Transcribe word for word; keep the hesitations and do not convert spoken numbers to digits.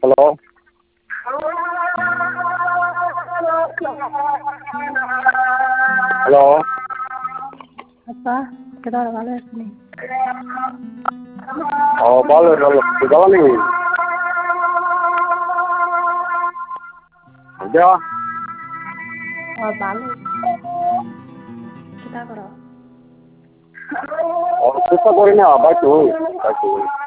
hello hello ಅಪ್ಪ ಕೆಡಾರ ভালো আছেন ও ভালো ভালো জানি দেওয়া ও ভালো কেডা করো অসুস্থ করি না বাইক বাইক